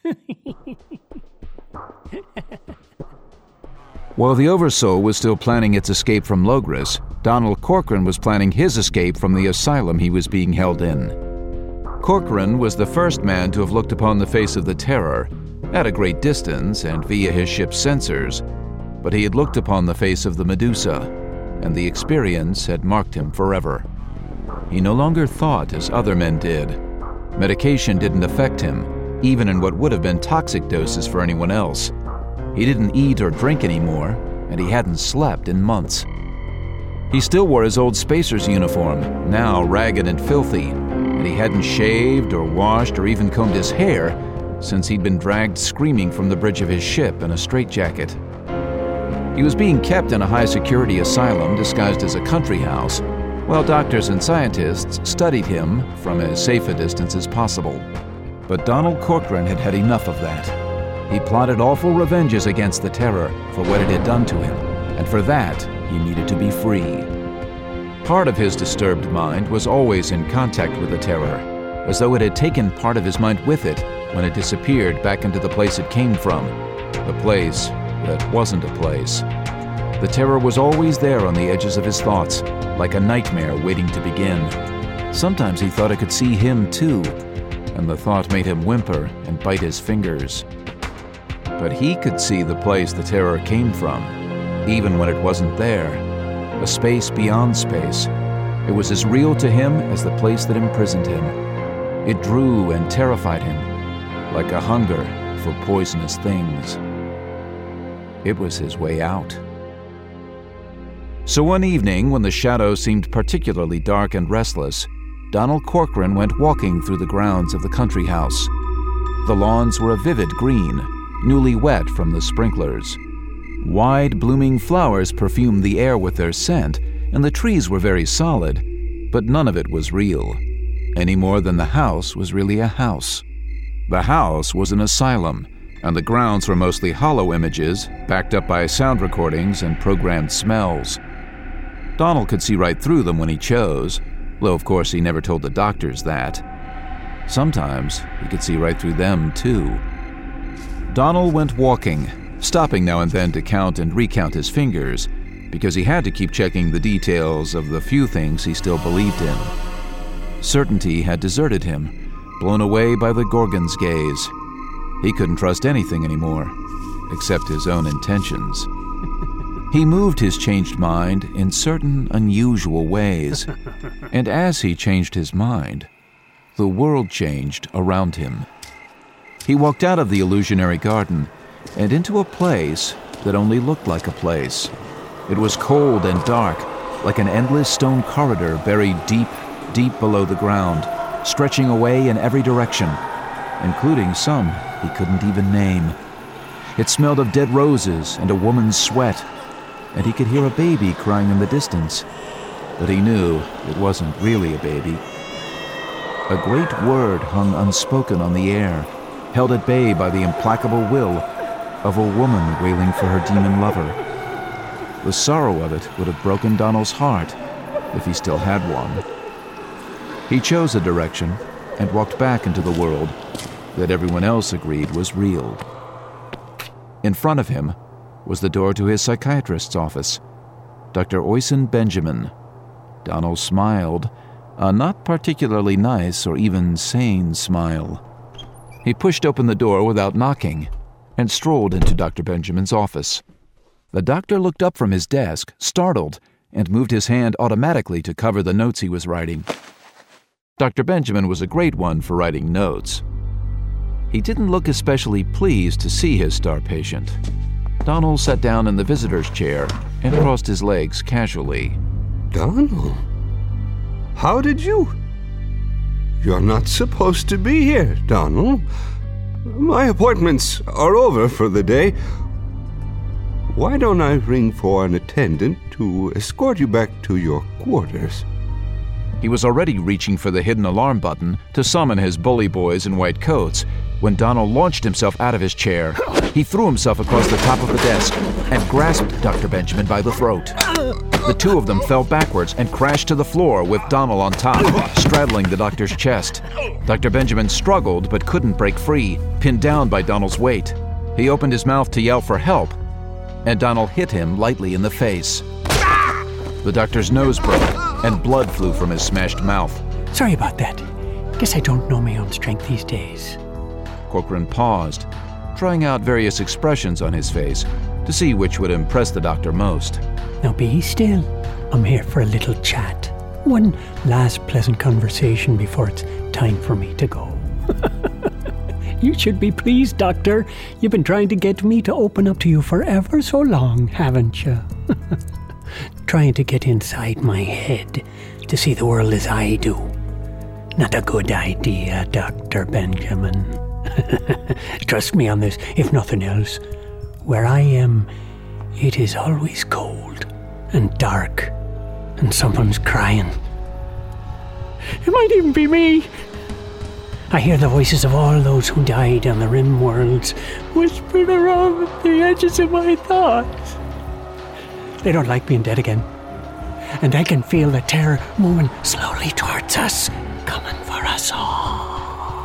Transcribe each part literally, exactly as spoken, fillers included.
While the Oversoul was still planning its escape from Logris, Donald Corcoran was planning his escape from the asylum he was being held in. Corcoran was the first man to have looked upon the face of the Terror, at a great distance and via his ship's sensors, but he had looked upon the face of the Medusa, and the experience had marked him forever. He no longer thought as other men did. Medication didn't affect him, even in what would have been toxic doses for anyone else. He didn't eat or drink anymore, and he hadn't slept in months. He still wore his old spacer's uniform, now ragged and filthy, and he hadn't shaved or washed or even combed his hair since he'd been dragged screaming from the bridge of his ship in a straitjacket. He was being kept in a high-security asylum disguised as a country house, while doctors and scientists studied him from as safe a distance as possible. But Donald Corcoran had had enough of that. He plotted awful revenges against the Terror for what it had done to him, and for that, he needed to be free. Part of his disturbed mind was always in contact with the Terror, as though it had taken part of his mind with it when it disappeared back into the place it came from, the place that wasn't a place. The Terror was always there on the edges of his thoughts, like a nightmare waiting to begin. Sometimes he thought it could see him too, and the thought made him whimper and bite his fingers. But he could see the place the Terror came from, even when it wasn't there, a space beyond space. It was as real to him as the place that imprisoned him. It drew and terrified him, like a hunger for poisonous things. It was his way out. So one evening, when the shadows seemed particularly dark and restless, Donald Corcoran went walking through the grounds of the country house. The lawns were a vivid green, newly wet from the sprinklers. Wide, blooming flowers perfumed the air with their scent, and the trees were very solid, but none of it was real, any more than the house was really a house. The house was an asylum, and the grounds were mostly hollow images, backed up by sound recordings and programmed smells. Donald could see right through them when he chose, though of course he never told the doctors that. Sometimes he could see right through them too. Donald went walking, stopping now and then to count and recount his fingers, because he had to keep checking the details of the few things he still believed in. Certainty had deserted him, blown away by the Gorgon's gaze. He couldn't trust anything anymore, except his own intentions. He moved his changed mind in certain unusual ways, and as he changed his mind, the world changed around him. He walked out of the illusionary garden and into a place that only looked like a place. It was cold and dark, like an endless stone corridor buried deep, deep below the ground, stretching away in every direction, including some he couldn't even name. It smelled of dead roses and a woman's sweat, and he could hear a baby crying in the distance, but he knew it wasn't really a baby. A great word hung unspoken on the air, held at bay by the implacable will of a woman wailing for her demon lover. The sorrow of it would have broken Donald's heart if he still had one. He chose a direction and walked back into the world that everyone else agreed was real. In front of him was the door to his psychiatrist's office, Doctor Oisin Benjamin. Donald smiled, a not particularly nice or even sane smile. He pushed open the door without knocking and strolled into Doctor Benjamin's office. The doctor looked up from his desk, startled, and moved his hand automatically to cover the notes he was writing. Doctor Benjamin was a great one for writing notes. He didn't look especially pleased to see his star patient. Donald sat down in the visitor's chair and crossed his legs casually. Donald, how did you? You're not supposed to be here, Donald. My appointments are over for the day. Why don't I ring for an attendant to escort you back to your quarters? He was already reaching for the hidden alarm button to summon his bully boys in white coats when Donald launched himself out of his chair. He threw himself across the top of the desk and grasped Doctor Benjamin by the throat. The two of them fell backwards and crashed to the floor with Donald on top, straddling the doctor's chest. Doctor Benjamin struggled but couldn't break free, pinned down by Donald's weight. He opened his mouth to yell for help, and Donald hit him lightly in the face. The doctor's nose broke, and blood flew from his smashed mouth. Sorry about that. Guess I don't know my own strength these days. Corcoran paused, trying out various expressions on his face to see which would impress the doctor most. Now be still. I'm here for a little chat. One last pleasant conversation before it's time for me to go. You should be pleased, Doctor. You've been trying to get me to open up to you for ever so long, haven't you? Trying to get inside my head to see the world as I do. Not a good idea, Doctor Benjamin. Trust me on this, if nothing else. Where I am, it is always cold and dark, and someone's crying. It might even be me. I hear the voices of all those who died on the Rim Worlds whispered around the edges of my thoughts. They don't like being dead again. And I can feel the terror moving slowly towards us, coming for us all.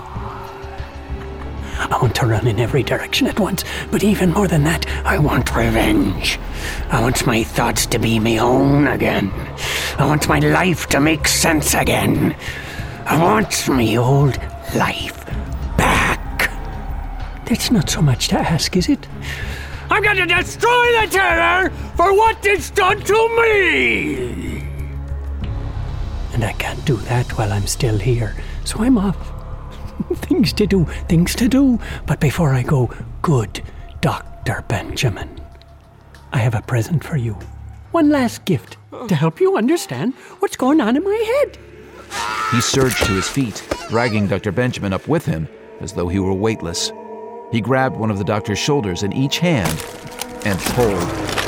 I want to run in every direction at once, but even more than that, I want revenge. I want my thoughts to be my own again. I want my life to make sense again. I want my old life back. That's not so much to ask, is it? I'm going to destroy the terror for what it's done to me! And I can't do that while I'm still here, so I'm off. Things to do, things to do. But before I go, good Doctor Benjamin, I have a present for you. One last gift to help you understand what's going on in my head. He surged to his feet, dragging Doctor Benjamin up with him as though he were weightless. He grabbed one of the doctor's shoulders in each hand and pulled.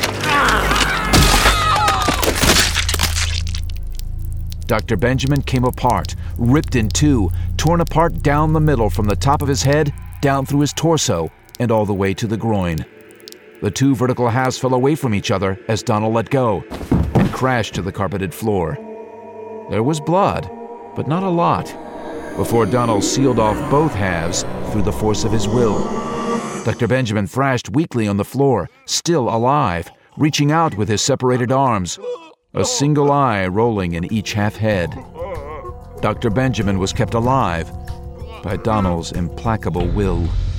Doctor Benjamin came apart, ripped in two, torn apart down the middle from the top of his head, down through his torso, and all the way to the groin. The two vertical halves fell away from each other as Donald let go and crashed to the carpeted floor. There was blood, but not a lot, before Donald sealed off both halves through the force of his will. Doctor Benjamin thrashed weakly on the floor, still alive, reaching out with his separated arms, a single eye rolling in each half head. Doctor Benjamin was kept alive by Donald's implacable will.